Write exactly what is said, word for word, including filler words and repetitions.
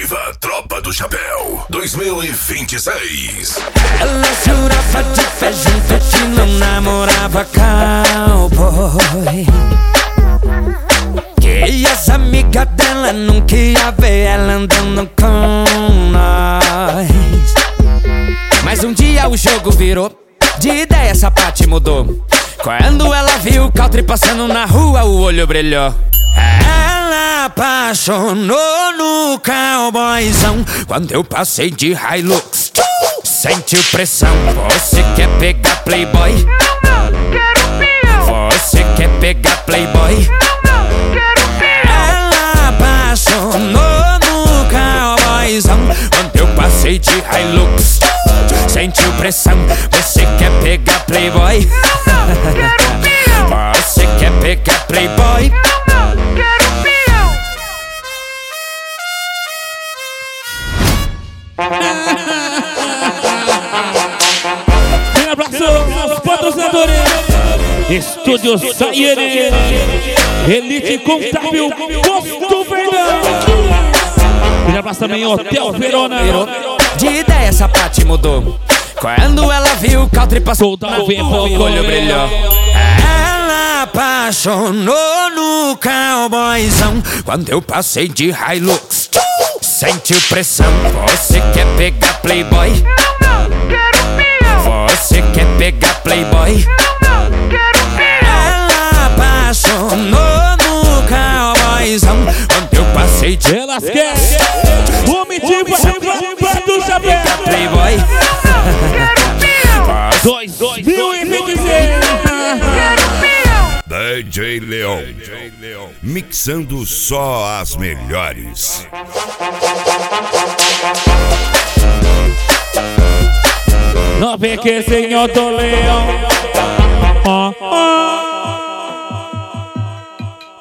Ativa Tropa do Chapéu dois mil e vinte e seis. Ela jurava de fé junto que não namorava cowboy, que as amigas dela nunca ia ver ela andando com nós. Mas um dia o jogo virou, de ideia essa parte mudou. Quando ela viu o country passando na rua, o olho brilhou. Ela apaixonou no cowboyzão. Quando eu passei de Hilux, sentiu pressão. Você quer pegar playboy? Não, não, quero peão. Você quer pegar playboy? Não, não, quero peão. Ela apaixonou no cowboyzão. Quando eu passei de Hilux, sentiu pressão. Você quer pegar playboy? Não, não, quero peão. Você quer pegar playboy? Não, não, quero peão. Um abraço aos patrocinadores. Estúdio Sayene, Elite Contábil, Posto Verdão. Um abraço também, Hotel Verona. De ideia essa parte mudou. Quando ela viu o country passou, o olho brilhou. Ela apaixonou no cowboyzão. Quando eu passei de Hilux, sentiu pressão. Você quer pegar playboy? Não, não, quero peão. Você quer pegar playboy? Não, não, quero peão. Ela apaixonou no cowboyzão. Quando eu passei de Elas querem Homitivo do Chapéu playboy. dois mil e vinte e seis. D J Leon, mixando só as melhores. Não vem que senhor do Leão.